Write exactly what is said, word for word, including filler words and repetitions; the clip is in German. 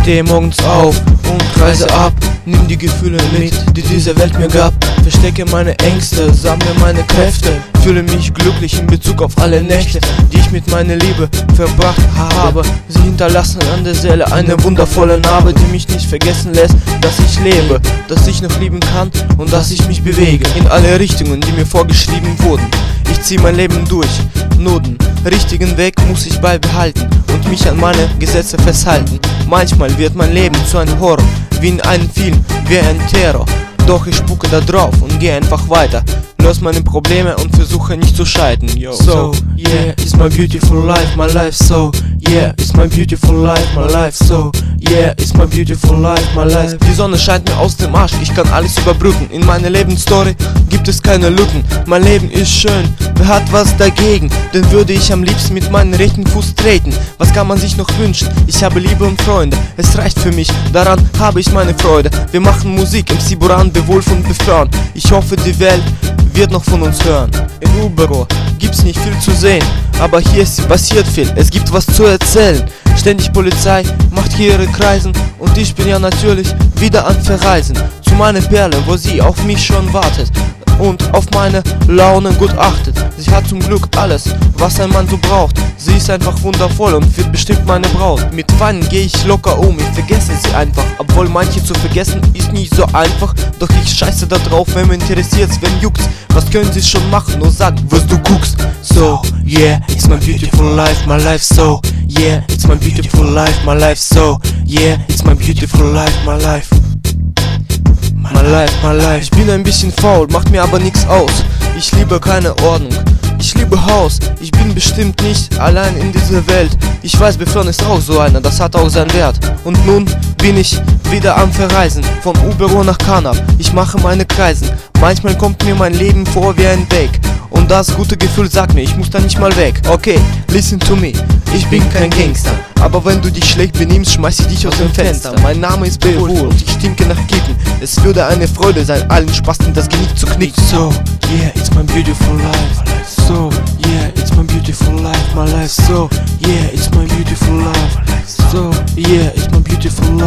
stehe morgens auf und reise ab. Nimm die Gefühle mit, die diese Welt mir gab. Verstecke meine Ängste, sammle meine Kräfte. Fühle mich glücklich in Bezug auf alle Nächte, die ich mit meiner Liebe verbracht habe. Sie hinterlassen an der Seele eine wundervolle Narbe, die mich nicht vergessen lässt, dass ich lebe, dass ich noch lieben kann und dass ich mich bewege in alle Richtungen, die mir vorgeschrieben wurden. Ich zieh mein Leben durch, Noten, richtigen Weg muss ich beibehalten und mich an meine Gesetze festhalten. Manchmal wird mein Leben zu einem Horror, wie in einem Film, wie ein Terror. Doch ich spucke da drauf und gehe einfach weiter, löse meine Probleme und versuche nicht zu scheitern. Yo. So, yeah, it's my beautiful life, my life. So, yeah, it's my beautiful life, my life. So, yeah, it's my beautiful life, my life. Die Sonne scheint mir aus dem Arsch, ich kann alles überbrücken. In meiner Lebensstory gibt es keine Lücken. Mein Leben ist schön, wer hat was dagegen? Denn würde ich am liebsten mit meinem rechten Fuß treten. Was kann man sich noch wünschen? Ich habe Liebe und Freunde, es reicht für mich, daran habe ich meine Freude. Wir machen Musik, M C Buran, Bewolf und Befrauen. Ich hoffe, die Welt wird noch von uns hören. In U-Büro gibt's nicht viel zu sehen, aber hier ist passiert viel, es gibt was zu erzählen. Ständig Polizei macht hier ihre Kreisen und ich bin ja natürlich wieder am Verreisen zu meiner Perle, wo sie auf mich schon wartet und auf meine Laune gut achtet. Sie hat zum Glück alles, was ein Mann so braucht. Sie ist einfach wundervoll und wird bestimmt meine Braut. Mit Weinen gehe ich locker um, ich vergesse sie einfach. Obwohl manche zu vergessen ist nicht so einfach. Doch ich scheiße da drauf, wenn mir interessiert's, wenn juckt's. Was können sie schon machen, nur sag, was du guckst. So, yeah, it's my beautiful life, my life. So, yeah, it's my beautiful life, my life. So, yeah, it's my beautiful life, my life. My life, my life. Ich bin ein bisschen faul, macht mir aber nix aus. Ich liebe keine Ordnung, ich liebe Haus. Ich bin bestimmt nicht allein in dieser Welt. Ich weiß, Befrauen ist auch so einer, das hat auch seinen Wert. Und nun bin ich wieder am Verreisen, vom U-Büro nach Kanab. Ich mache meine Kreisen, manchmal kommt mir mein Leben vor wie ein Weg. Und das gute Gefühl sagt mir, ich muss da nicht mal weg. Okay, listen to me, ich bin kein Gangster. Aber wenn du dich schlecht benimmst, schmeiß ich dich aus dem Fenster. Mein Name ist Bewolf und ich stinke nach Kicken. Es würde eine Freude sein, allen Spasten das Genick zu knicken. So, yeah, it's my beautiful life. So, yeah, it's my beautiful life, my life. So, yeah, it's my beautiful life. So, yeah, it's my beautiful life.